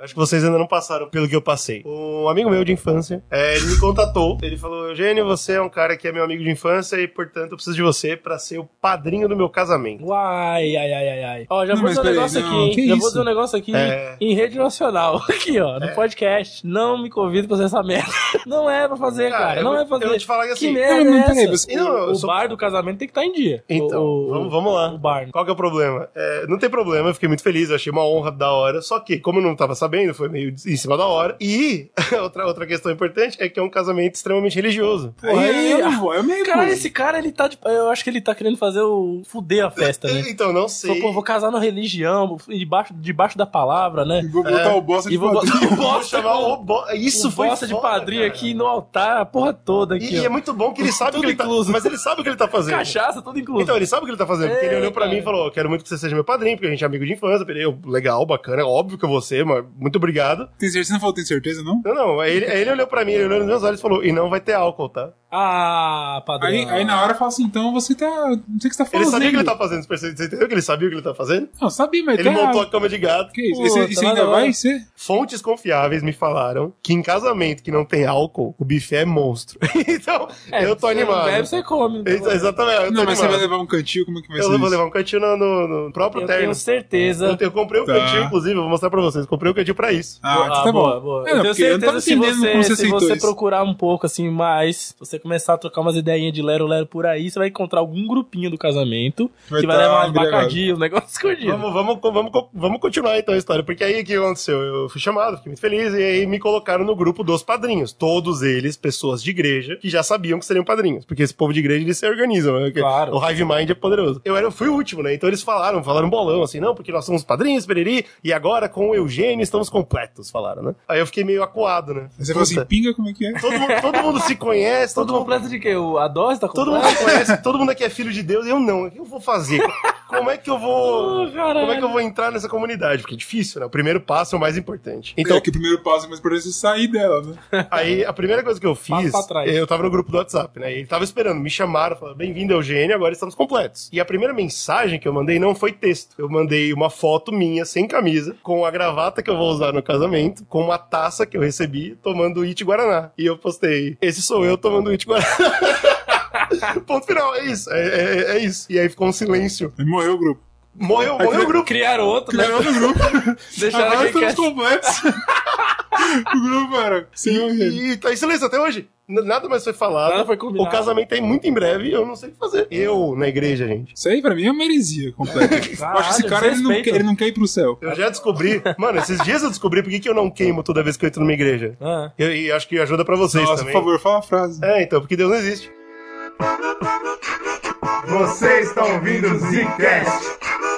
Acho que vocês ainda não passaram pelo que eu passei. Um amigo meu de infância, ele me contatou. Ele falou, Eugênio, você é um cara que é meu amigo de infância e, portanto, eu preciso de você pra ser o padrinho do meu casamento. Uai, ai. Ó, já vou dizer um negócio aqui, hein? Já vou dizer um negócio aqui em rede nacional. Aqui, ó, no podcast. Não me convido pra fazer essa merda. Não é pra fazer, cara. Não é pra fazer. Eu vou te falar que assim... Que merda é essa? O bar do casamento tem que estar em dia. Então, vamos lá. O bar. Qual que é o problema? Não tem problema, eu fiquei muito feliz, eu achei uma honra da hora. Só que, como eu não tava sabendo, foi meio em cima da hora. E outra questão importante é que é um casamento extremamente religioso. Porra, eu meio cara, esse cara, ele tá eu acho que ele tá querendo fazer fuder a festa, né? Então, não sei. Pô, vou casar na religião, debaixo da palavra, né? E vou botar o bosta de padrinho. Vou chamar o bosta. Isso foi bosta de padrinho, cara. Aqui no altar, a porra toda aqui. E é muito bom que ele sabe o que ele tá fazendo. Mas ele sabe o que ele tá fazendo. Cachaça, tudo incluso. Então, ele sabe o que ele tá fazendo. Porque ele olhou pra mim e falou, quero muito que você seja meu padrinho, porque a gente é amigo de infância. Eu, legal, bacana, óbvio que eu vou ser, mas muito obrigado. Você não falou, tem certeza, não? Não. Aí ele olhou pra mim, ele olhou nos meus olhos e falou, e não vai ter álcool, tá? Ah, padrinho. Aí na hora eu falo assim, então você tá... Não sei o que você tá fazendo. Ele sabia o que ele tá fazendo, você entendeu que ele sabia o que ele tá fazendo? Não, sabia, mas ele montou a cama de gato. Que isso? Isso ainda vai ser? Fontes confiáveis me falaram que em casamento que não tem álcool, o buffet é monstro. Então, eu tô animado. Bebe, você come. Exatamente. Não, mas você vai levar um cantinho? Como é que vai ser? Eu vou levar um cantinho no próprio terno. Eu tenho certeza. Eu comprei um cantinho, inclusive, eu vou mostrar pra vocês. Comprei um cantinho pra isso. Ah, tá bom. Boa. Eu tenho certeza se você procurar um pouco assim mais, se você começar a trocar umas ideinhas de lero-lero por aí, você vai encontrar algum grupinho do casamento que vai levar umas bacadinhas, um negócio escondido. Vamos continuar então a história, porque aí o que aconteceu? Eu fui chamado, fiquei muito feliz, e aí me colocaram no grupo dos padrinhos. Todos eles, pessoas de igreja, que já sabiam que seriam padrinhos, porque esse povo de igreja, eles se organizam, né? Claro. O Hive Mind é poderoso. Eu fui o último, né? Então eles falaram bolão, assim, não, porque nós somos padrinhos, pereri, e agora com o Eugênio estamos completos, falaram, né? Aí eu fiquei meio acuado, né? Você falou assim, pinga, como é que é? Todo mundo se conhece, todo completo de quê? A dose tá completa? Todo mundo se conhece, todo mundo aqui é filho de Deus, e eu não. O que eu vou fazer? Como é que eu vou entrar nessa comunidade? Porque é difícil, né? O primeiro passo é o mais importante. Então, que o primeiro passo é mais importante é sair dela, né? Aí, a primeira coisa que eu fiz, eu tava no grupo do WhatsApp, né? E ele tava esperando, me chamaram, falaram, bem-vindo, Eugênio, agora estamos completos. E a primeira mensagem que eu mandei não foi texto. Eu mandei uma foto minha, sem camisa, com a gravata que eu vou usar no casamento, com uma taça que eu recebi, tomando It Guaraná. E eu postei, esse sou eu tomando It Guaraná. Ponto final, é isso. É isso. E aí ficou um silêncio. E morreu o grupo. Morreu o grupo. Criaram outro grupo. Deixaram agora estamos completos. O grupo, cara. E tá em silêncio até hoje. Nada mais foi falado. Nada foi combinado. O casamento é muito em breve e eu não sei o que fazer. Eu, na igreja, gente. Isso aí pra mim é uma heresia completa. Eu acho que esse cara, ele não quer ir pro céu. Eu já descobri. Mano, esses dias eu descobri por que eu não queimo toda vez que eu entro numa igreja. E acho que ajuda pra vocês também. Por favor, fala a frase. Então, porque Deus não existe. Vocês estão ouvindo o Zcast.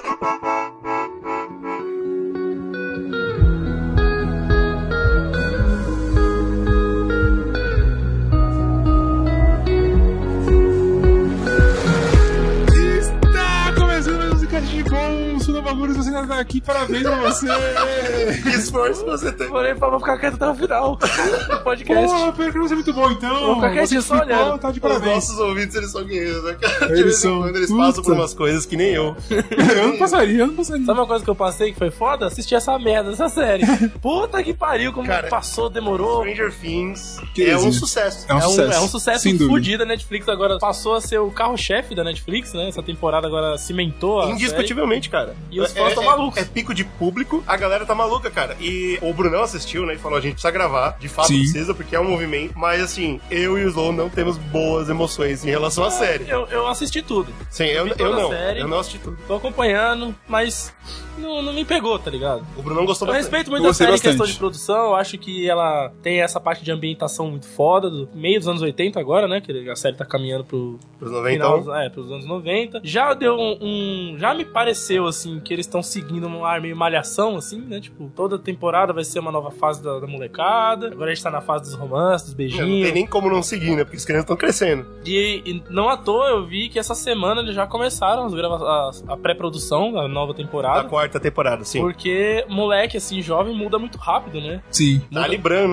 Bagulho, você ainda tá aqui, parabéns pra você. Que esforço você tem. Falei pra ficar quieto até o final do podcast. Pô, pera que não é muito bom, então. Vou ficar quietinho só olhando. Tá de parabéns. Os nossos ouvintes, eles são guerreiros, né, cara? Eles passam por umas coisas que nem eu. Eu não passaria. Sabe uma coisa que eu passei que foi foda? Assistir essa merda, essa série. Puta que pariu, como cara, passou, demorou. Stranger Things é um sucesso. É um sucesso fudido. A Netflix agora passou a ser o carro-chefe da Netflix, né? Essa temporada agora cimentou a indiscutivelmente, cara. E os fãs estão malucos. É pico de público, a galera tá maluca, cara. E o Brunão assistiu, né? E falou, a gente precisa gravar. De fato precisa, porque é um movimento. Mas assim, eu e o Slow não temos boas emoções em relação à série. Eu assisti tudo. Sim, eu não. Série, eu não assisti tudo. Tô acompanhando, mas não me pegou, tá ligado? O Brunão gostou bastante. Eu respeito muito a série em questão de produção. Eu acho que ela tem essa parte de ambientação muito foda, do meio dos anos 80 agora, né? Que a série tá caminhando pros 90. Final, pros anos 90. Já deu já me pareceu, assim, que eles estão seguindo um ar meio malhação, assim, né? Tipo, toda temporada vai ser uma nova fase da molecada. Agora a gente tá na fase dos romances, dos beijinhos. Não tem nem como não seguir, né? Porque as crianças estão crescendo. E não à toa eu vi que essa semana eles já começaram a pré-produção da nova temporada. Da quarta temporada, sim. Porque moleque, assim, jovem muda muito rápido, né? Sim. Tá librando, né?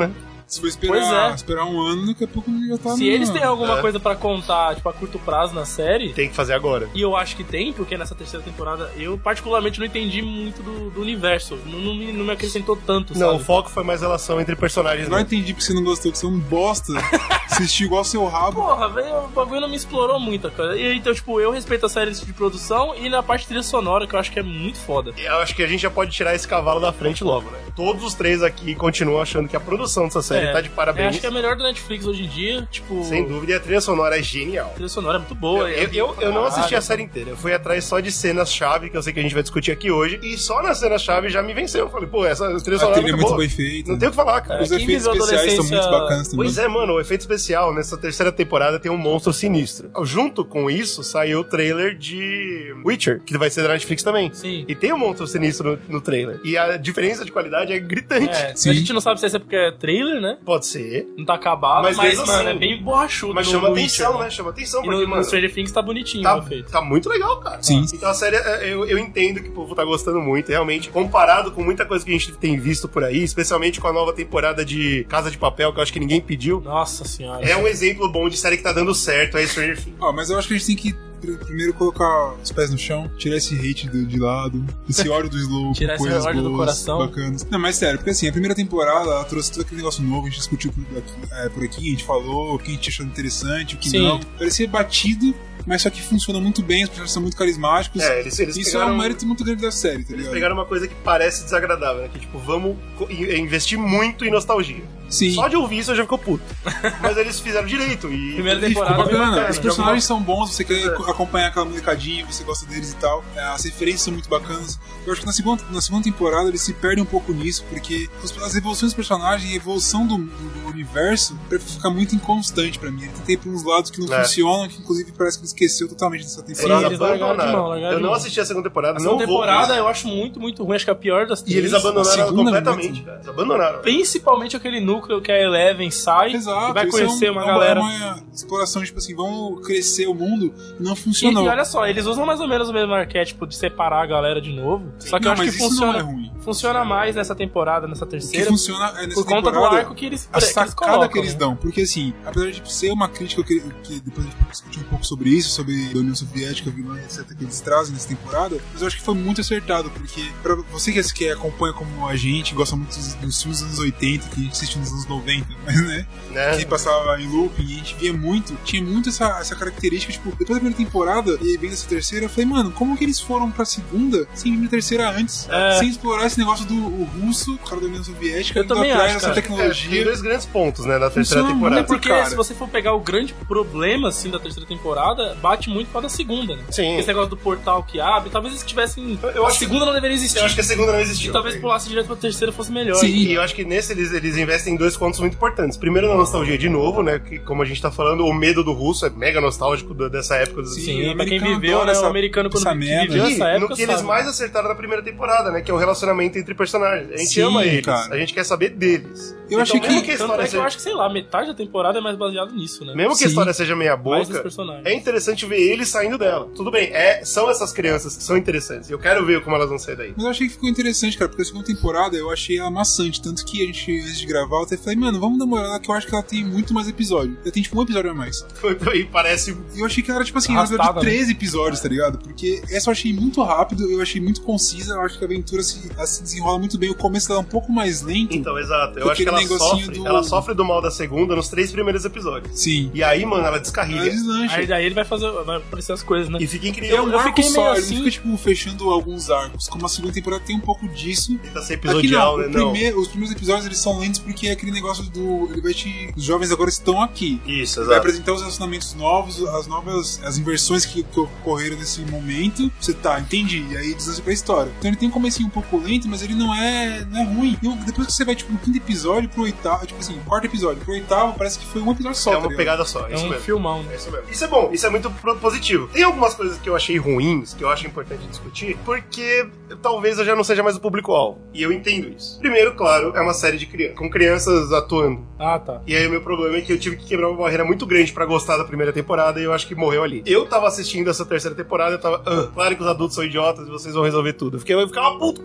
Se for esperar um ano, daqui a pouco já tá... Se eles têm alguma coisa pra contar, tipo, a curto prazo na série... Tem que fazer agora. E eu acho que tem, porque nessa terceira temporada eu particularmente não entendi muito do universo. Não me acrescentou tanto, sabe? Não, o foco foi mais relação entre personagens. Eu não entendi porque você não gostou, que você é um bosta. Assistiu igual seu rabo. Porra, velho, o bagulho não me explorou muito, cara. E então, tipo, eu respeito a série de produção e na parte trilha sonora, que eu acho que é muito foda. Eu acho que a gente já pode tirar esse cavalo da frente logo, né? Todos os três aqui continuam achando que a produção dessa série tá de parabéns. Eu acho que é a melhor da Netflix hoje em dia, tipo... Sem dúvida, e a trilha sonora é genial. A trilha sonora é muito boa. Eu não assisti a série inteira, eu fui atrás só de cenas-chave, que eu sei que a gente vai discutir aqui hoje, e só nas cenas-chave já me venceu. Eu falei, pô, essa trilha sonora é muito bem feita. Não tem o que falar, cara. Os efeitos especiais são muito bacanas também. Pois é, mano, o efeito especial nessa terceira temporada tem um monstro sinistro. Junto com isso, saiu o trailer de Witcher, que vai ser da Netflix também. Sim. E tem um monstro sinistro no trailer. E a diferença de qualidade é gritante. A gente não sabe se é porque é trailer, né? Pode ser. Não tá acabado, mas assim, mano, é bem borrachudo. Mas chama Witcher, atenção, né? Chama atenção. Porque, no Stranger Things tá bonitinho o efeito. Tá muito legal, cara. Sim. Então a série, eu entendo que o povo tá gostando muito, realmente. Comparado com muita coisa que a gente tem visto por aí, especialmente com a nova temporada de Casa de Papel, que eu acho que ninguém pediu. Nossa senhora. É um exemplo bom de série que tá dando certo, é Stranger Things. Mas eu acho que a gente tem que primeiro colocar os pés no chão, tirar esse hate de lado, esse ódio do Slow, tirar esse ódio do coração. Bacanas. Não, mas sério, porque assim, a primeira temporada ela trouxe todo aquele negócio novo, a gente discutiu por aqui, a gente falou o que a gente achou interessante, o que não. Parecia batido, mas só que funciona muito bem, os personagens são muito carismáticos. Isso é um mérito muito grande da série, tá ligado? Eles pegaram uma coisa que parece desagradável, né? Que tipo, vamos investir muito em nostalgia. Sim. Só de ouvir isso eu já fico puto. Mas eles fizeram direito. E primeira temporada ficou bacana. Os personagens são bons, você quer acompanhar aquela molecadinha, você gosta deles e tal. As referências são muito bacanas. Eu acho que na segunda temporada eles se perdem um pouco nisso, porque as evoluções dos personagens e a evolução do universo fica muito inconstante pra mim. Ele tem pra uns lados que não funcionam, que inclusive parece que ele esqueceu totalmente dessa temporada. Sim, eles largaram. Eu não assisti a segunda temporada. A segunda temporada eu acho muito, muito ruim. Acho que é a pior das três. E eles abandonaram ela completamente, cara. Eles abandonaram. Principalmente aquele núcleo que a Eleven sai e vai conhecer uma galera. É uma exploração, tipo assim, vamos crescer o mundo e não funcionou. E olha só, eles usam mais ou menos o mesmo arquétipo de separar a galera de novo. Sim. Só que eu acho que funciona mais nessa temporada, nessa terceira. O que funciona nessa por conta do arco que eles a sacada colocam, que eles dão. Porque assim, apesar de ser uma crítica que depois a gente pode discutir um pouco sobre isso, sobre a União Soviética, vilã, etc, que eles trazem nessa temporada, mas eu acho que foi muito acertado, porque pra você que acompanha como a gente, gosta muito dos filmes dos anos 80, que a gente assistiu nos anos 90, mas né? Que passava em looping e a gente via muito, tinha muito essa característica, tipo, depois da primeira temporada e vem essa terceira, eu falei, mano, como que eles foram pra segunda sem vir na terceira antes? Sem explorar esse negócio do russo, o cara da União Soviética, eu também acho, essa tecnologia. Tem dois grandes pontos, né, na terceira temporada. Porque se você for pegar o grande problema, assim, da terceira temporada, bate muito com a da segunda, né? Sim. Esse negócio do portal que abre, talvez eles tivessem... A segunda não deveria existir. Eu acho que a segunda não existiu. E talvez pulasse direto pra terceira fosse melhor. Sim, e eu acho que nesse eles investem em dois pontos muito importantes. Primeiro, na nostalgia de novo, né? Que, como a gente tá falando, o medo do russo é mega nostálgico dessa época. Sim, pra quem viveu, né? O americano quando viveu essa época. No que eles mais acertaram na primeira temporada, né? Que é o relacionamento entre personagens. A gente ama eles, cara. A gente quer saber deles. Eu achei que eu acho que, sei lá, metade da temporada é mais baseado nisso, né? Mesmo que a história seja meia boca, é interessante ver eles saindo dela. Tudo bem, são essas crianças que são interessantes. Eu quero ver como elas vão sair daí. Mas eu achei que ficou interessante, cara, porque a segunda temporada eu achei ela maçante. Tanto que a gente, antes de gravar, eu até falei, mano, vamos dar uma olhada que eu acho que ela tem muito mais episódio. Ela tem, tipo, um episódio a mais. E parece... Eu achei que ela era, tipo assim, de 13 episódios, tá ligado? Porque essa eu achei muito rápido, eu achei muito concisa, eu acho que a aventura se desenrola muito bem. O começo dela é um pouco mais lento. Então, exato. Eu acho que ela sofre do mal da segunda nos 3 primeiros episódios. Sim. E aí, mano, ela descarrilha. Aí daí ele vai aparecer as coisas, né? E fica incrível. Eu fiquei meio assim... Ele fica, tipo, fechando alguns arcos. Como a segunda temporada tem um pouco disso. Ele tá sem episodial, né? Os primeiros episódios, eles são lentos porque é aquele negócio do... Os jovens agora estão aqui. Isso, exato. Vai apresentar os relacionamentos novos, as inversões que ocorreram nesse momento. Você entendi. E aí deslança pra história. Então ele tem um comecinho um pouco lento, mas ele não é ruim. E depois que você vai, tipo, no quinto episódio pro oitavo, tipo assim, quarto episódio pro oitavo, parece que foi um episódio só. É uma pegada só, é isso mesmo. Filmão, né? É isso mesmo. Isso é bom, isso é muito positivo. Tem algumas coisas que eu achei ruins, que eu acho importante discutir, porque talvez eu já não seja mais o público-alvo. E eu entendo isso. Primeiro, claro, é uma série de crianças, com crianças atuando. Ah, tá. E aí o meu problema é que eu tive que quebrar uma barreira muito grande pra gostar da primeira temporada e eu acho que morreu ali. Eu tava assistindo essa terceira temporada, eu tava, claro que os adultos são idiotas e vocês vão resolver tudo. Eu ficava puto com isso. Sim.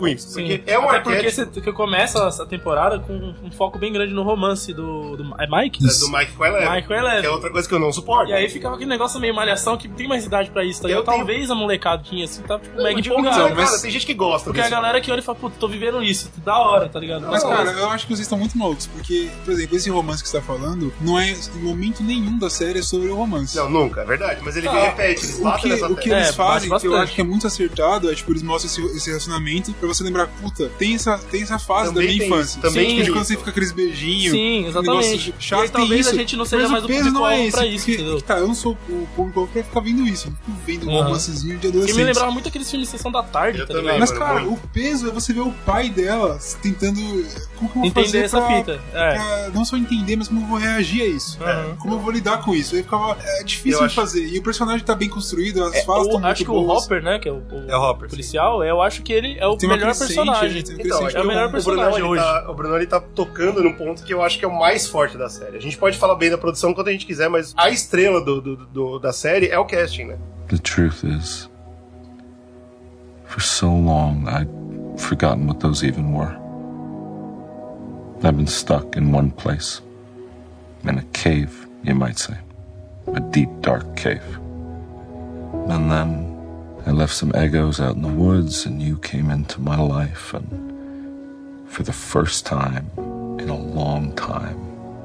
porque é um arquétipo. Até porque começa essa temporada com um foco bem grande no romance do Mike? Do Mike com a Eleven. Mike com a Eleven. Que é outra coisa que eu não suporto. E aí ficava aquele negócio meio malhação que tem mais idade pra isso, tá ligado? Talvez a molecadinha assim, tá tipo, mega empolgada. Mas tem gente que gosta porque disso. A galera que olha e fala, puta, tô vivendo isso, da hora, tá ligado? Mas, cara, eu acho que vocês estão muito malucos, porque, por exemplo, esse romance que você tá falando, não é, em momento nenhum da série é sobre o romance. Não, nunca, é verdade. Mas ele repete, eles batem nessa O que eles fazem, que eu acho que é muito acertado, é tipo, eles mostram esse relacionamento pra você lembrar, puta, tem essa fase também da minha infância. Também de quando você fica aqueles beijinhos. Sim, exatamente. Chato, e talvez a gente não seja mais o público-alvo pra isso, entendeu? Tá, eu não sou o público-alvo pra ficar vendo isso. Eu não fico vendo um romancezinho de adolescente. E me lembrava muito aqueles filmes de Sessão da Tarde, tá ligado? Mas, cara, o peso é você ver o pai dela tentando... Como que eu vou entender fazer essa fita. Pra não só entender, mas como eu vou reagir a isso. Como eu vou lidar com isso. Aí ficava difícil de fazer. E o personagem tá bem construído, as falas estão muito boas. Acho que o Hopper, né, que é o Hopper, policial, eu acho que ele é o melhor personagem. Então, é o melhor personagem hoje. O Bruno, ele tá tocando num ponto que eu acho que é o mais forte da série. A gente pode falar bem da produção quando a gente quiser, mas a estrela da série é o casting, né? The truth is, for so long, I'd forgotten what those even were. I've been stuck in one place. In a cave, you might say. A deep, dark cave. And then I left some Eggos out in the woods, and you came into my life, and for the first time in a long time,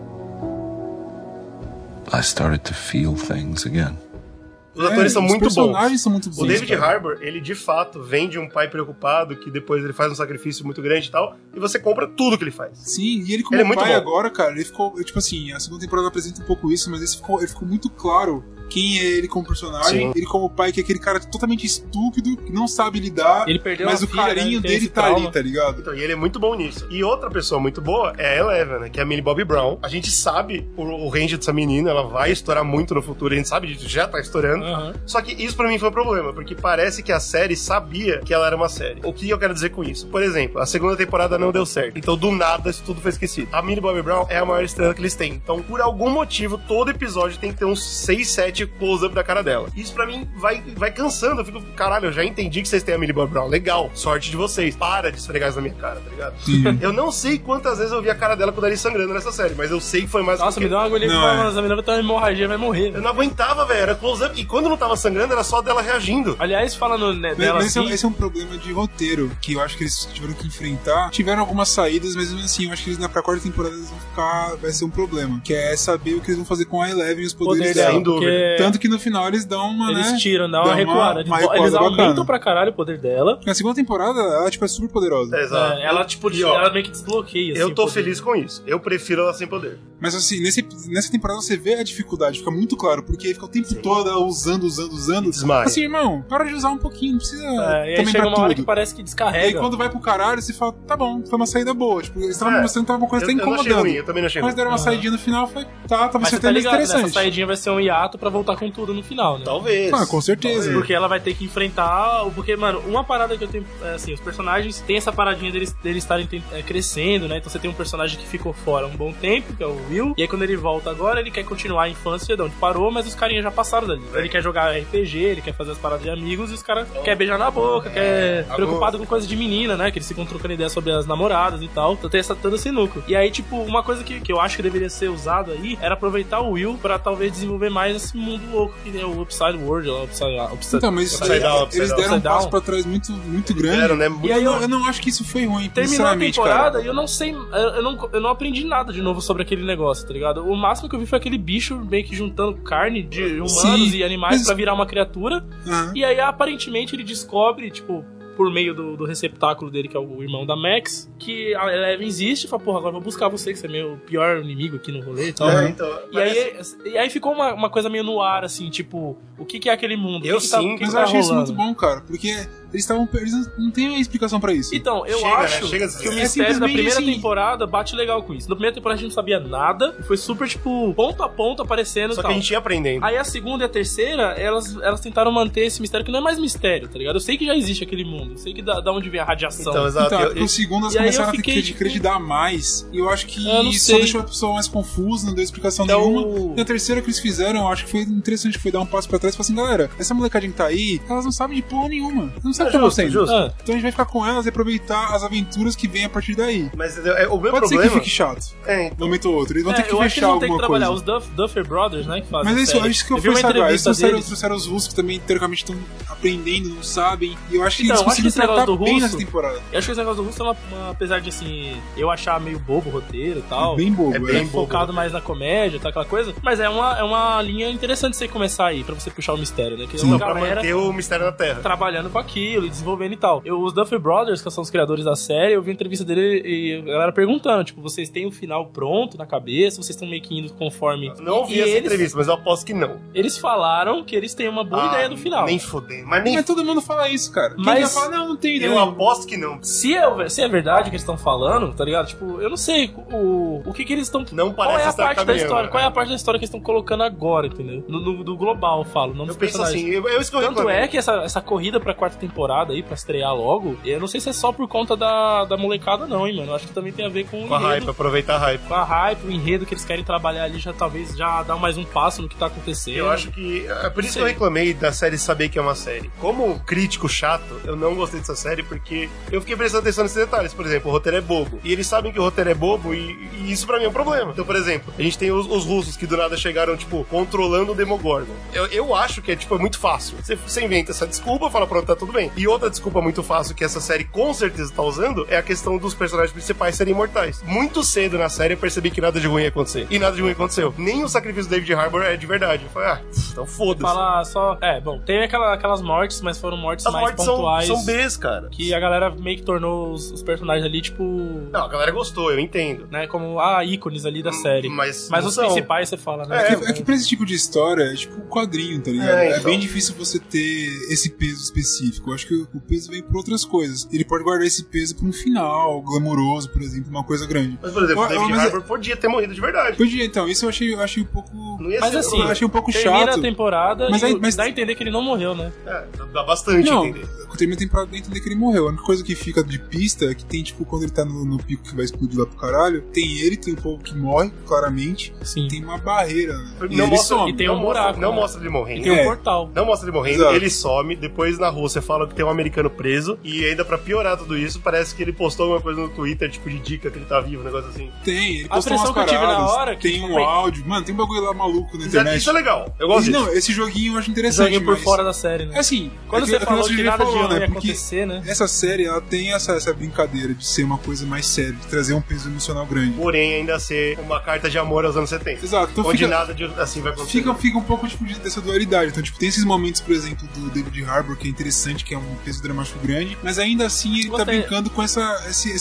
I started to feel things again. Os atores são muito bons. Os personagens são muito bons. O David Harbour, ele de fato vem de um pai preocupado que depois ele faz um sacrifício muito grande e tal, e você compra tudo que ele faz. Sim, e ele como pai agora, cara, ele ficou, tipo assim, a segunda temporada apresenta um pouco isso, mas ele ficou muito claro quem é ele como personagem. Sim. Ele como pai, que é aquele cara totalmente estúpido, que não sabe lidar, ele perdeu mas o filha, carinho dele tá ali, tá ligado? Então, e ele é muito bom nisso. E outra pessoa muito boa é a Eleven, né, que é a Millie Bobby Brown. A gente sabe o range dessa menina, ela vai estourar muito no futuro, a gente sabe disso, já tá estourando. Só que isso pra mim foi um problema, porque parece que a série sabia que ela era uma série. O que eu quero dizer com isso? Por exemplo, a segunda temporada não deu certo, então do nada isso tudo foi esquecido. A Millie Bobby Brown é a maior estrela que eles têm, então por algum motivo todo episódio tem que ter uns 6, 7 close-up da cara dela. Isso pra mim vai cansando, eu fico, caralho, eu já entendi que vocês têm a Millie Bobby Brown, legal, sorte de vocês, para de esfregar isso na minha cara, tá ligado? Eu não sei quantas vezes eu vi a cara dela com o nariz sangrando nessa série, mas eu sei que foi mais... Nossa, me deu uma agulha que essa menina vai ter uma hemorragia, vai morrer. Eu não aguentava, velho, era close-up, e quando não tava sangrando era só dela reagindo. Aliás, falando dela assim... Esse é um problema de roteiro, que eu acho que eles tiveram que enfrentar. Tiveram algumas saídas, mas assim, eu acho que eles pra quarta temporada eles vão ficar... Vai ser um problema, que é saber o que eles vão fazer com a Eleven e os poderes dela. Sem dúvida. Tanto que no final eles dão uma, eles tiram, dão uma recuada. Eles aumentam pra caralho o poder dela. Na segunda temporada, ela tipo, é super poderosa. Exato. Ela tipo, ela meio que desbloqueia. Eu tô feliz com isso. Eu prefiro ela sem poder. Mas assim, nessa temporada você vê a dificuldade, fica muito claro, porque fica o tempo todo ela usando. Desmaia. Assim, irmão, para de usar um pouquinho, não precisa e aí chega uma hora que parece que descarrega. E aí quando vai pro caralho, você fala, tá bom, foi uma saída boa. Tipo, eles estavam mostrando que uma coisa tá incomodando. Eu também não achei ruim. Mas deram uma saidinha no final, foi, tava certeza interessante. Essa saidinha vai ser um hiato pra voltar com tudo no final, né? Talvez. Com certeza. Talvez. Porque ela vai ter que enfrentar... Porque, mano, uma parada que eu tenho... Assim, os personagens têm essa paradinha deles estarem crescendo, né? Então você tem um personagem que ficou fora um bom tempo, que é o Will. E aí quando ele volta agora, ele quer continuar a infância de onde parou, mas os carinhas já passaram dali. Ele quer jogar RPG, ele quer fazer as paradas de amigos, e os caras querem beijar na boca, quer preocupado com coisa de menina, né? Que eles ficam trocando ideia sobre as namoradas e tal. Então tem todo esse núcleo. E aí, tipo, uma coisa que eu acho que deveria ser usado aí era aproveitar o Will pra talvez desenvolver mais esse mundo louco que é o Upside World, Então, mas eles deram um passo pra trás muito grande. Né? E aí eu não acho que isso foi ruim. Terminou a temporada e eu não sei, eu não aprendi nada de novo sobre aquele negócio, tá ligado? O máximo que eu vi foi aquele bicho meio que juntando carne de humanos e animais pra virar uma criatura. E aí, aparentemente, ele descobre, tipo, por meio do receptáculo dele, que é o irmão da Max, que a Eleven existe, e fala, porra, agora vou buscar você, que você é meu pior inimigo aqui no rolê e tal. E aí ficou uma coisa meio no ar, assim, tipo, o que é aquele mundo? Mas eu achei isso muito bom, cara, porque eles não tem explicação pra isso. Então, eu acho que o mistério da primeira temporada bate legal com isso. Na primeira temporada a gente não sabia nada, foi super, tipo, ponto a ponto aparecendo. Só que a gente ia aprendendo. Aí a segunda e a terceira, elas tentaram manter esse mistério, que não é mais mistério, tá ligado? Eu sei que já existe aquele mundo, eu sei que da onde vem a radiação. Então, exato. No segundo elas começaram a ter que acreditar mais, e eu acho que só deixou a pessoa mais confusa, não deu explicação nenhuma. E a terceira que eles fizeram, eu acho que foi interessante, foi dar um passo pra trás e falar assim, galera, essa molecadinha que tá aí, elas não sabem de porra nenhuma. Não Sabe o que tá acontecendo? Justo. Então a gente vai ficar com elas e aproveitar as aventuras que vêm a partir daí. Mas o meu Pode problema... ser que fique chato. Então. Um momento ou outro. Eles vão ter que eu acho que fechar eles vão ter que alguma trabalhar. coisa. Os Duffer Brothers, né, que fazem. Mas é isso que eu fui saber. Eles deles. trouxeram os russos que também, teoricamente, estão aprendendo, não sabem. E eu acho que Então, eles conseguiram tratar do bem russo, nessa temporada. Eu acho que esse negócio do russo é apesar de, assim, eu achar meio bobo o roteiro e tal. É bem bobo. É bem bobo. Focado mais na comédia, tá, aquela coisa. Mas é uma linha interessante você começar aí, pra você puxar o mistério, né? Que Sim. Pra manter o mistério na Terra. Trabalhando com aquilo e desenvolvendo e tal. Os Duffer Brothers, que são os criadores da série, eu vi a entrevista dele e a galera perguntando, tipo, vocês têm o final pronto na cabeça? Vocês estão meio que indo conforme... Não ouvi essa entrevista, mas eu aposto que não. Eles falaram que eles têm uma boa ideia do final. Nem fodendo. Mas todo mundo fala isso, cara. Quem Mas- já fala, não tem ideia. Eu aposto que não. Se é verdade o que eles estão falando, tá ligado? Tipo, eu não sei o que eles estão... Não Qual é parece a estar parte da caminhando, história? né? Qual é a parte da história que eles estão colocando agora, entendeu? Do global, eu falo, não dos Eu penso personagens. assim, eu escolhi Tanto é que essa corrida pra quarta temporada aí, pra estrear logo, eu não sei se é só por conta da molecada não, hein, mano. Eu acho que também tem a ver com o com a hype, enredo. aproveitar a hype. Com a hype, o enredo que eles querem trabalhar ali, já talvez já dá mais um passo no que tá acontecendo. Eu acho que... É por isso que Sei. eu reclamei da série saber que é uma série. Como crítico chato, eu não gostei dessa série porque eu fiquei prestando atenção nesses detalhes. Por exemplo, o roteiro é bobo. E eles sabem que o roteiro é bobo e isso pra mim é um problema. Então, por exemplo, a gente tem os russos que do nada chegaram, tipo, controlando o Demogorgon. Eu acho que é, tipo, é muito fácil. Você inventa essa desculpa, fala, pronto, tá tudo bem. E outra desculpa muito fácil que essa série com certeza tá usando é a questão dos personagens principais serem imortais. Muito cedo na série eu percebi que nada de ruim ia acontecer. E nada de ruim aconteceu. Nem o sacrifício do David Harbour é de verdade. Eu falei, então foda-se. Falar só... bom, teve aquelas mortes, mas foram mortes As mais mortes pontuais. são Bs, cara. Que a galera meio que tornou os personagens ali, tipo... Não, a galera gostou, eu entendo. Né, como ícones ali da série. Mas os são. principais você fala, né? É que pra esse tipo de história é tipo um quadrinho, tá ligado? É, É então. bem difícil você ter esse peso específico. Eu acho que o peso vem por outras coisas. Ele pode guardar esse peso pra um final glamouroso, por exemplo, uma coisa grande. Mas, por exemplo, o David mas- Harbour podia ter morrido de verdade. Podia, então, isso eu achei um pouco... Não ia Mas ser, assim, eu achei um pouco termina chato. a temporada Mas aí- dá a entender que ele não morreu, né? dá bastante a Não, entender. eu terminei a temporada dentro entender que ele morreu. A única coisa que fica de pista é que tem, tipo, quando ele tá no pico que vai explodir lá pro caralho, tem ele, tem o povo que morre, claramente. Sim. Tem uma barreira, né? E Não ele mostra- some. E tem não um buraco, mostra, não né? mostra ele morrendo. E tem um É. portal. Não mostra ele morrendo, Exato. ele some, depois na Rússia fala que tem um americano preso, e ainda pra piorar tudo isso, parece que ele postou alguma coisa no Twitter, tipo, de dica que ele tá vivo, um negócio assim. Tem, ele A postou umas impressão que eu tive paradas, na hora que, tem tipo, um áudio. Mano, tem um bagulho lá maluco na Isso é, internet. isso é legal, eu gosto disso. Não, esse joguinho eu acho interessante, Joguinho por mas... fora da série, né? É assim, Quando é que- você é que falou nosso que GG nada de falou, ruim né? ia Porque acontecer, né? essa série, ela tem essa brincadeira de ser uma coisa mais séria, de trazer um peso emocional grande. Porém, ainda ser uma carta de amor aos anos 70. Exato, então Onde fica- nada de assim vai acontecer. Fica um pouco tipo dessa dualidade. Então, tipo, tem esses momentos, por exemplo, do David Harbour, que é interessante, que é um peso dramático grande, mas ainda assim ele tá Gostei. brincando com essa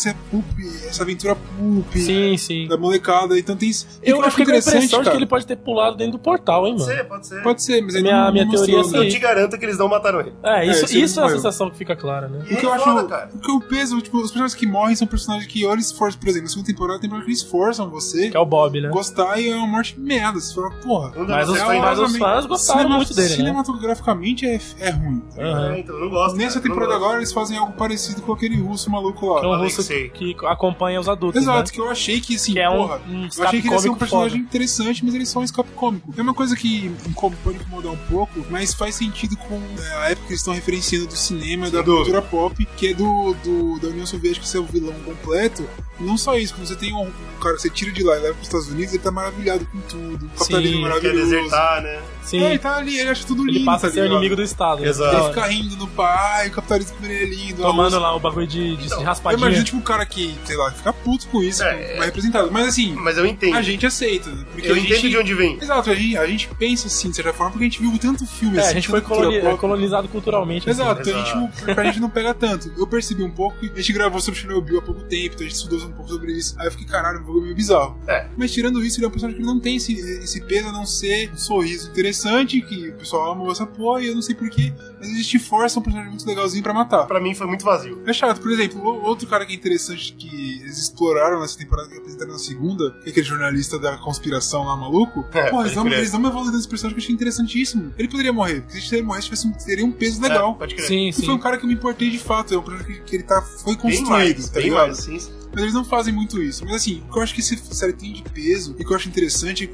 aventura pulp Sim. da molecada. Então tem isso. E Eu que fiquei com a impressão de cara, que ele pode ter pulado dentro do portal, hein, mano? Pode ser. Pode ser, mas ele Minha não teoria mostrou, é né? Eu te garanto que eles não mataram ele. Isso esse ele é a morreu. sensação que fica clara, né? O que eu acho. foda, cara. Porque o peso, tipo, os personagens que morrem são personagens que ou eles forçam, por exemplo, na segunda temporada tem personagens que eles forçam você Que é o Bob, né? gostar e é uma morte merda. Você fala, porra. Mas os é fãs gostaram muito dele, né? Cinematograficamente é ruim. Tá ligado? Aham. Então eu não gosto. Nessa cara, eu não temporada gosto. agora eles fazem algo parecido com aquele russo maluco lá. Que é um Falei russo que sei. que acompanha os adultos, Exato, né? que eu achei que assim, Que é porra, um eu escape achei que ele ia ser um cômico personagem foda. interessante, mas ele é só um escape cômico. É uma coisa que pode incomodar um pouco, mas faz sentido com a época que eles estão referenciando do cinema, da cultura pop, que é da União Soviética ser o vilão completo. E não só isso, quando você tem um cara que você tira de lá e leva para os Estados Unidos, ele tá maravilhado com tudo. O capitalismo Sim, Quer maravilhoso. desertar, né? Sim. Ele tá ali, ele acha tudo lindo. Ele passa a tá ser o ligado? inimigo do Estado. né? Exato. Ele Então, fica rindo no pai, o capitalismo como ele é lindo. a tomando Rússia- lá o bagulho de Eu raspadinha. imagino, tipo, um cara que, sei lá, fica puto com isso, vai representado. Mas assim, Mas eu entendo. a gente aceita, né? Porque Eu a gente... entendo de onde vem. Exato, a gente pensa assim, de certa forma, porque a gente viu tanto filme assim. A gente foi tanta cultura pop. colonizado culturalmente. assim. Exato, então Exato. pra gente não pega tanto. Eu percebi um pouco, a gente gravou sobre Chernobyl há pouco tempo, então a gente estudou um pouco sobre isso. Aí eu fiquei, caralho, um bagulho meio bizarro. Mas tirando isso, ele é um personagem que não tem esse peso a não ser um sorriso interessante, que o pessoal ama essa porra, e eu não sei porquê, mas eles te forçam um personagem muito legalzinho pra matar. Pra mim foi muito vazio. É chato, por exemplo, outro cara que é interessante que eles exploraram nessa temporada que apresentaram na segunda, que é aquele jornalista da conspiração lá maluco. Porra, eles dão uma evolução desse personagem que eu achei interessantíssimo. Ele poderia morrer, porque se ele morresse, teria um peso legal. Pode crer. Sim, E sim. foi um cara que eu me importei de fato, é um personagem que ele foi Bem construído, mais, tá bem ligado? mais, sim. Mas eles não fazem muito isso. Mas assim, o que eu acho que esse série tem de peso e o que eu acho interessante é que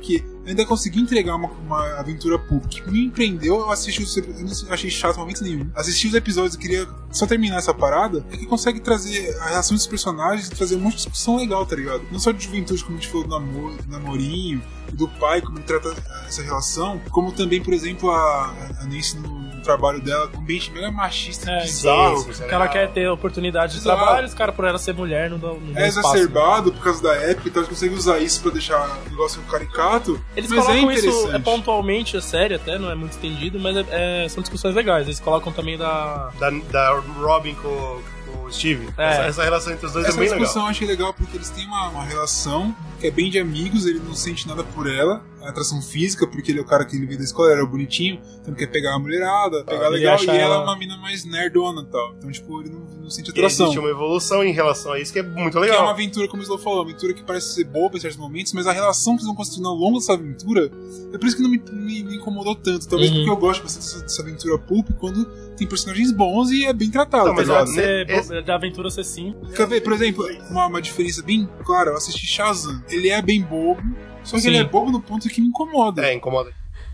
ainda consegui entregar uma aventura pulp que me empreendeu. Eu assisti eu não achei chato em momento nenhum. Assisti os episódios e queria só terminar essa parada. É que consegue trazer a relação dos personagens e trazer um monte de discussão legal, tá ligado? Não só de juventude, como a gente falou do namorinho, do pai, como ele trata essa relação, como também, por exemplo, a Nancy no trabalho dela, um ambiente mega machista, bizarro. Sim, porque ela quer ter oportunidade de trabalho, os caras, por ela ser mulher, não dão exacerbado, né? Por causa da época, então eles conseguem usar isso pra deixar o negócio caricato. Eles colocam isso pontualmente, a série até, não é muito estendido, mas são discussões legais. Eles colocam também da Robin com o Steve. Essa relação entre os dois é bem legal. Essa discussão eu achei legal porque eles têm uma relação que é bem de amigos, ele não sente nada por ela, a atração física, porque ele é o cara que ele veio da escola, era bonitinho, então ele quer pegar a mulherada, pegar legal, e ela é uma mina mais nerdona e tal. Então, tipo, ele não sente atração. Existe uma evolução em relação a isso que é muito legal. Que é uma aventura, como o Slow falou, uma aventura que parece ser boba em certos momentos, mas a relação que eles vão construindo ao longo dessa aventura, é por isso que não me incomodou tanto. Talvez porque eu gosto bastante dessa aventura pulp, quando tem personagens bons e é bem tratado. Não, mas da aventura ser sim. Quer ver, por exemplo, uma diferença bem clara, eu assisti Shazam. Ele é bem bobo, só que ele é bobo no ponto que me incomoda. Incomoda.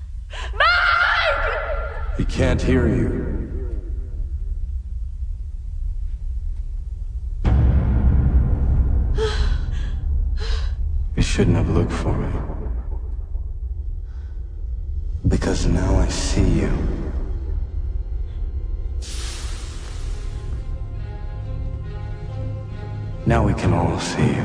He can't hear you. You shouldn't have looked for me. Because now I see you. Now we can all see you.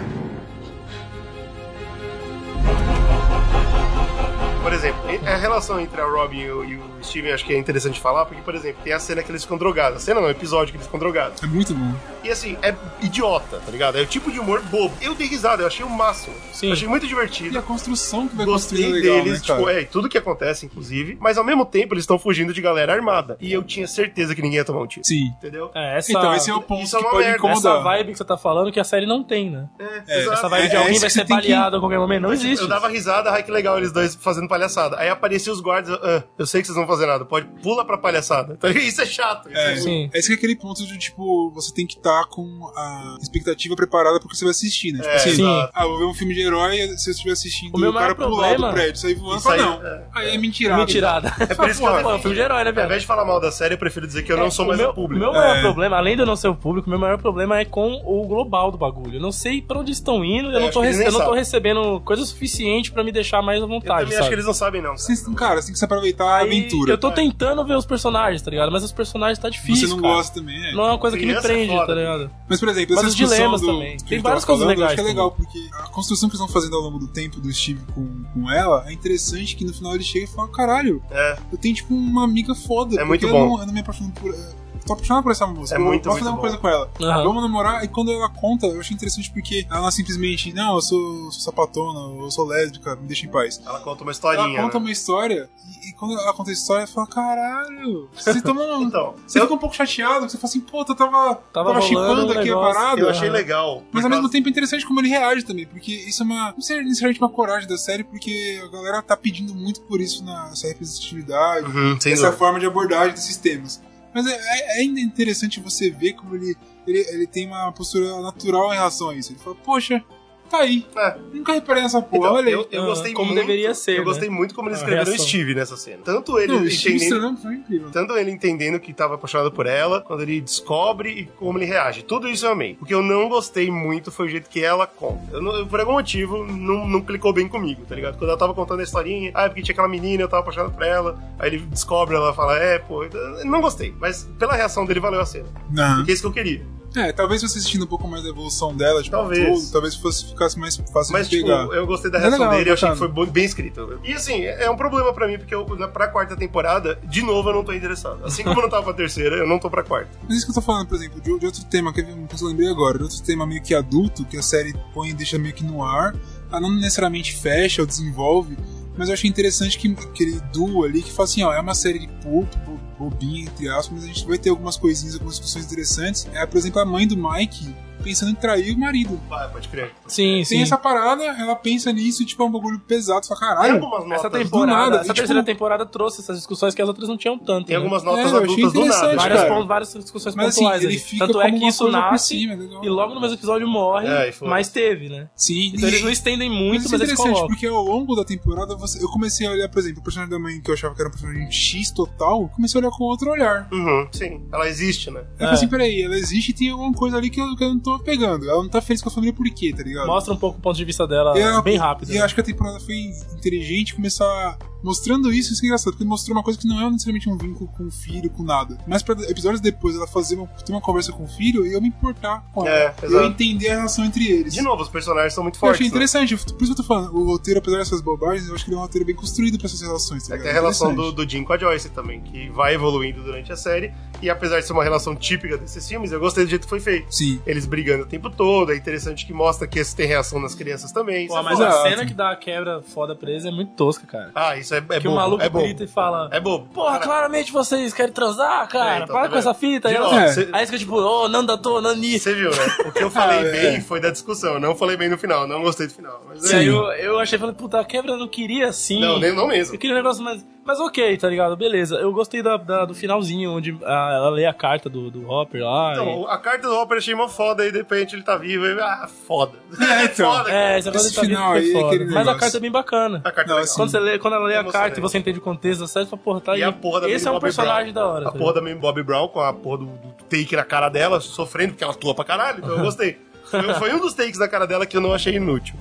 Por exemplo, a relação entre a Robin e o Steven acho que é interessante falar, porque, por exemplo, tem a cena que eles ficam drogados. A cena não, o episódio que eles ficam drogados. É muito bom. E assim, é idiota, tá ligado? É o tipo de humor bobo. Eu dei risada, eu achei o máximo. Sim. Eu achei muito divertido. E a construção que vai construir é legal, deles, né, cara? Tudo que acontece, inclusive. Mas ao mesmo tempo, eles estão fugindo de galera armada. E eu tinha certeza que ninguém ia tomar um tiro. Sim. Entendeu? Então esse é o ponto que pode incomodar. Essa vibe que você tá falando que a série não tem, né? Essa vibe de alguém vai ser baleado a qualquer momento, não existe. Eu dava risada, ai que legal, eles dois fazendo palhaçada. Aí apareciam os guardas, eu sei que vocês não vão fazer nada, pula pra palhaçada. Então, isso é chato. Sim. Esse que é aquele ponto de, tipo, você tem que estar com a expectativa preparada porque você vai assistir, né? Tipo assim, vou ver um filme de herói, se você estiver assistindo o cara pular do prédio, sair voando, fala, não. Aí é mentirada. Mentirada. É por isso que é um filme de herói, né, velho? Ao invés de falar mal da série, eu prefiro dizer que eu não sou mais o público. O meu maior problema, além de eu não ser o público, o meu maior problema é com o global do bagulho. Eu não sei pra onde estão indo, eu não tô recebendo coisa suficiente pra me deixar mais à vontade, eu também acho que eles não sabem, não. Cara, você tem que se aproveitar a aventura. Eu tô tentando ver os personagens, tá ligado? Mas os personagens tá difícil, você não gosta também, Não é uma coisa que me prende, tá ligado? Mas, por exemplo, essa os dilemas também. Tem várias coisas legais. Eu acho que é legal, porque a construção que eles vão fazendo ao longo do tempo do Steve com ela é interessante, que no final ele chega e fala, caralho, eu tenho, tipo, uma amiga foda. É muito bom. Eu não me apaixono por... Tô apaixonado por essa moça. Posso fazer uma coisa com ela. Vamos namorar. E quando ela conta, eu achei interessante porque ela não simplesmente, não, eu sou sapatona, eu sou lésbica, me deixa em paz. Ela conta uma historinha. Ela conta uma história e quando ela conta a história, ela fala, caralho, você toma você fica um pouco chateado, você fala assim, pô, eu tava chipando aqui a parada. Eu achei legal. Mas ao mesmo tempo é interessante como ele reage também, porque isso é não sei necessariamente uma coragem da série, porque a galera tá pedindo muito por isso nessa representatividade, essa forma de abordagem desses temas. Mas é ainda interessante você ver como ele tem uma postura natural em relação a isso. Ele fala, poxa, tá aí. Nunca reparei nessa porra, então, olha aí. Eu gostei como muito, deveria ser. Eu gostei muito como eles escreveram o Steve nessa cena. Tanto ele entendendo que tava apaixonado por ela, quando ele descobre e como ele reage. Tudo isso eu amei. O que eu não gostei muito foi o jeito que ela conta. Por algum motivo, não clicou bem comigo, tá ligado? Quando ela tava contando a historinha, porque tinha aquela menina, eu tava apaixonado por ela, aí ele descobre, ela fala, não gostei. Mas pela reação dele, valeu a cena. Porque é isso que eu queria. Talvez você assistindo um pouco mais da evolução dela, tipo, talvez ficasse mais fácil de pegar. Tipo, eu gostei da reação dele, eu achei que foi bem escrito. E assim, é um problema pra mim, porque pra quarta temporada, de novo, eu não tô interessado. Assim como eu não tava pra terceira, eu não tô pra quarta. Mas isso que eu tô falando, por exemplo, de outro tema, que eu lembrei agora, de outro tema meio que adulto, que a série põe e deixa meio que no ar, ela não necessariamente fecha ou desenvolve, mas eu achei interessante que aquele duo ali, que fala assim, é uma série de pulp, bobinha, entre aspas, mas a gente vai ter algumas coisinhas, algumas discussões interessantes. Por exemplo, a mãe do Mike pensando em trair o marido. Pode crer. Sim. Tem essa parada, ela pensa nisso e, tipo, é um bagulho pesado. Só caralho. Essa temporada, essa terceira temporada trouxe essas discussões que as outras não tinham tanto. Tem algumas notas adultas do nada. Várias discussões mas, pontuais assim, ele fica tanto é que isso nasce cima, e logo no mesmo episódio morre, mas teve, né? Sim. Então eles não estendem muito, mas eles colocam. Porque ao longo da temporada, eu comecei a olhar, por exemplo, o personagem da mãe que eu achava que era um personagem X total, eu comecei a olhar com outro olhar. Sim, ela existe, né? Eu falei assim, peraí, ela existe e tem alguma coisa ali que eu não tô pegando. Ela não tá feliz com a família por quê, tá ligado? Mostra um pouco o ponto de vista dela bem rápido. E eu acho que a temporada foi inteligente começar mostrando isso é engraçado, porque mostrou uma coisa que não é necessariamente um vínculo com o filho, com nada. Mas pra episódios depois ela ter uma conversa com o filho e eu me importar com ela. Eu entender a relação entre eles. De novo, os personagens são muito fortes. Eu achei interessante, por isso que eu tô falando, o roteiro, apesar dessas bobagens, eu acho que ele é um roteiro bem construído pra essas relações. Tá que é a relação do Jim com a Joyce também, que vai evoluindo durante a série, e apesar de ser uma relação típica desses filmes, eu gostei do jeito que foi feito. Sim. Eles brigando o tempo todo, é interessante que mostra que esse tem reação nas crianças também. Pô, mas a cena que dá a quebra foda pra eles é muito tosca, cara. Isso é que bobo. O maluco grita e fala: é bobo. Porra, claramente vocês querem transar, cara. Então, para com essa fita. Aí fica tipo, Nani. Você viu, né? O que eu falei bem foi da discussão. Eu não falei bem no final, não gostei do final. Mas aí eu achei, falei, puta, a quebra não queria assim. Não mesmo. Eu queria um negócio mais. Mas ok, tá ligado? Beleza. Eu gostei do finalzinho, onde ela lê a carta do Hopper lá. Então, a carta do Hopper eu achei uma foda, e de repente ele tá vivo e foda. Então. Foda, esse final aí é aquele negócio. Mas a carta é bem bacana. A carta quando ela lê a carta e você entende o contexto da série, você fala, porra, tá aí. Esse é um personagem da hora. A porra da Millie Bobby Brown com a porra do take na cara dela, sofrendo, porque ela atua pra caralho, então eu gostei. Foi um dos takes da cara dela que eu não achei inútil.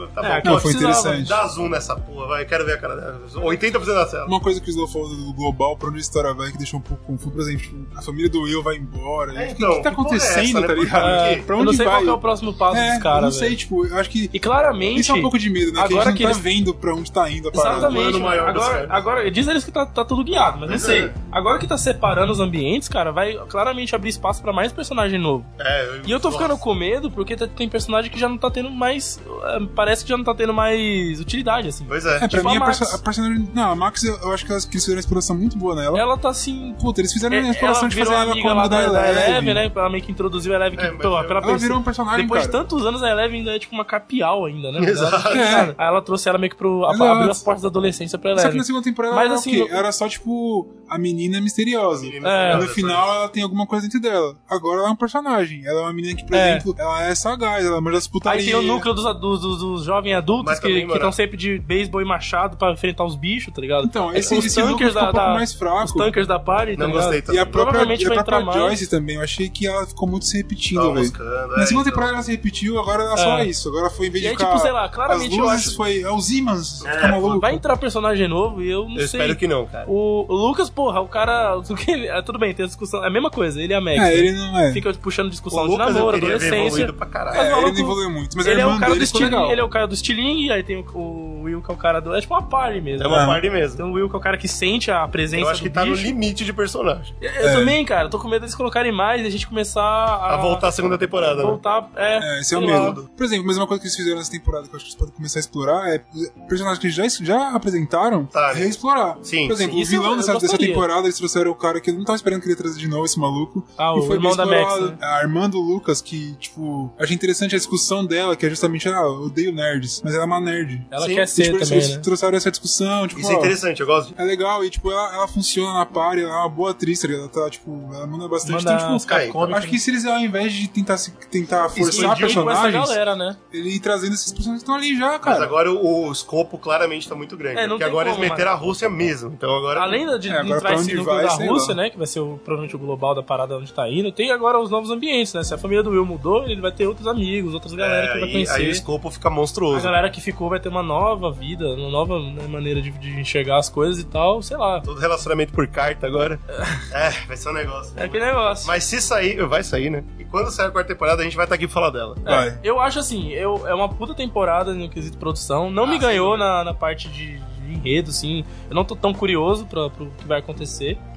Foi interessante. Dá zoom nessa porra, vai, quero ver a cara dela. 80% da tela. Uma coisa que o Slow falou do global, pra onde a história vai, que deixou um pouco confuso, por exemplo, a família do Will vai embora. O que tá acontecendo, tá ligado? Pra onde vai? Eu não sei qual é o próximo passo dos caras. Eu não sei, tipo, eu acho que. E claramente. Isso é um pouco de medo, né? Agora que a gente não tá vendo pra onde tá indo a parada. Exatamente. Agora, diz eles que tá tudo guiado, mas não sei. Agora que tá separando os ambientes, cara, vai claramente abrir espaço pra mais personagem novo. E eu tô ficando com medo, porque tem personagem que já não tá tendo mais. Parece que já não tá tendo mais utilidade, assim. Pois é. Pra mim, a personagem. Não, a Max, eu acho que eles fizeram uma exploração muito boa nela. Ela tá assim. Puta, eles fizeram uma exploração de fazer ela como da Eleven, né? Ela meio que introduziu a Eleven. Ela virou um personagem. Depois de tantos anos, a Eleven ainda é tipo uma capial ainda, né? Exato. Aí ela trouxe ela meio que abriu as portas da adolescência pra Eleven. Só que na segunda temporada mas, assim, era só tipo a menina misteriosa. No final ela tem alguma coisa dentro dela. Agora ela é um personagem. Ela é uma menina que, por exemplo, ela é sagaz, ela manja as putarias. Aí tem o núcleo dos jovens adultos que estão sempre de beisebol e machado pra enfrentar os bichos, tá ligado? Então, esse núcleo ficou um pouco mais fraco. Os tankers da party, tá ligado? Gostei também. E a própria Joyce também, eu achei que ela ficou muito se repetindo, velho. Na segunda temporada ela se repetiu, agora era só isso. Agora foi, em vez de ficar... tipo, sei lá, claramente eu acho... foi os ímãs, fica maluco. Vai entrar personagem novo e eu não sei. Eu espero que não, cara. O Lucas, porra, o cara... Tudo bem, tem a discussão, é a mesma coisa, ele é a Max. Ele não é. Fica puxando discussão de namoro, adolescência. Ele não evoluiu muito, mas ele é o cara do estilingue, ele é o cara do estilingue, aí tem o Will que é o cara do... É tipo uma party mesmo. É uma party mesmo. Então o Will que é o cara que sente a presença do bicho. Eu acho que tá no limite de personagem. Eu também, cara, tô com medo deles colocarem mais e a gente começar a voltar a segunda temporada. Voltar, esse é o medo. Por exemplo, mas uma coisa que eles fizeram nessa temporada que eu acho que eles podem começar a explorar é personagens que eles já apresentaram, reexplorar. Sim. Por exemplo, o vilão dessa temporada, eles trouxeram o cara que eu não tava esperando que ele ia trazer de novo, esse maluco. E foi irmão da Max, né? A Armando Lucas, que, tipo, achei interessante a discussão dela, que é justamente, eu odeio nerds, mas ela é uma nerd. Ela quer ser também, eles né? trouxeram essa discussão, tipo, isso é interessante, eu gosto. É legal, e, tipo, ela funciona na party, ela é uma boa atriz, tá ligado? Ela tá, tipo, ela manda bastante. Então, tipo, acho que se eles, ao invés de tentar forçar personagens, galera, né? ele ir trazendo esses personagens que estão ali já, cara. Mas agora o escopo claramente tá muito grande. Porque agora eles meteram a Rússia mesmo. Então agora... Além de entrar esse núcleo da Rússia, né? Que vai ser provavelmente o global da parada onde tá indo, tem agora os novos ambientes, né? Se a família do Will mudou, ele vai ter outros amigos, outras galera que vai conhecer. Aí o escopo fica monstruoso. A galera que ficou vai ter uma nova vida, uma nova maneira de enxergar as coisas e tal, sei lá. Todo relacionamento por carta agora. Vai ser um negócio. É aquele negócio. Mas se sair, vai sair, né? E quando sair a quarta temporada, a gente vai estar aqui pra falar dela. Eu acho assim, é uma puta temporada no quesito produção. Não me ganhou na parte de enredo, assim. Eu não tô tão curioso pro que vai acontecer.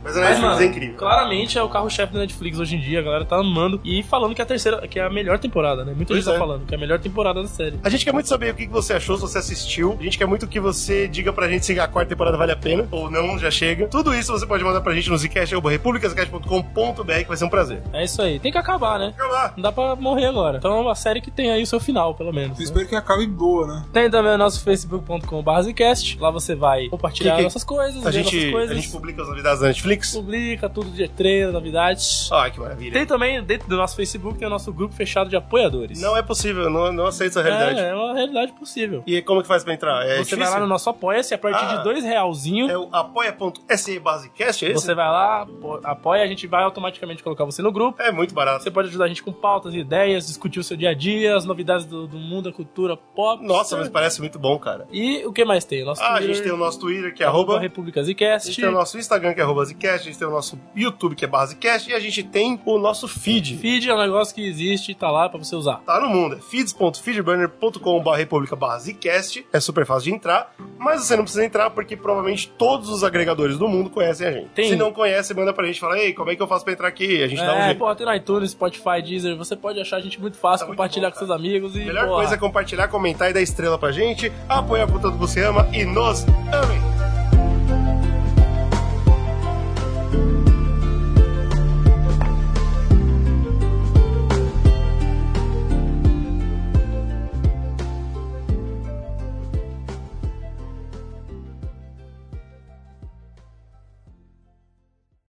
Mas a Netflix é incrível. Claramente é o carro-chefe da Netflix hoje em dia, a galera tá amando e falando que a terceira, que é a melhor temporada, né? Muita gente tá falando que é a melhor temporada da série. A gente quer muito saber o que você achou, se você assistiu. A gente quer muito que você diga pra gente se a quarta temporada vale a pena ou não, já chega. Tudo isso você pode mandar pra gente no zcast@republicascast.com.br, que vai ser um prazer. É isso aí. Tem que acabar, né? Acabar. Não dá pra morrer agora. Então é uma série que tem aí o seu final, pelo menos. Eu espero que acabe boa, né? Tem também o nosso facebook.com/zcast. Lá você vai compartilhar nossas coisas, a gente publica as novidades da Netflix. Publica tudo de trailer, novidades. Ah, que maravilha. Tem também, dentro do nosso Facebook, tem o nosso grupo fechado de apoiadores. Não é possível, não aceito essa realidade. É uma realidade possível. E como que faz pra entrar? Você difícil? vai lá no nosso Apoia-se, a partir de R$2. É o apoia.se/basecast, é esse? Você vai lá, apoia, a gente vai automaticamente colocar você no grupo. É muito barato. Você pode ajudar a gente com pautas, ideias, discutir o seu dia a dia, as novidades do mundo da cultura pop. Nossa, mas parece muito bom, cara. E o que mais tem? O nosso Twitter, a gente tem o nosso Twitter, que é @RepúblicasZcast. A gente tem o nosso Instagram, que é @Zcast. A gente tem o nosso YouTube, que é @Zcast. E a gente tem o nosso feed. Feed é um negócio que existe e tá lá pra você usar. Tá no mundo. É feeds.feedburner.com/RepúblicaZcast. É super fácil de entrar, mas você não precisa entrar porque provavelmente todos os agregadores do mundo conhecem a gente. Se não conhece, manda pra gente e fala: ei, como é que eu faço pra entrar aqui? A gente dá um jeito. Porra, tem no iTunes, Spotify, Deezer. Você pode achar a gente muito fácil, compartilhar com seus amigos. E melhor coisa é compartilhar, comentar e dar estrela pra gente. Apoiar por tudo que você ama e nos amem.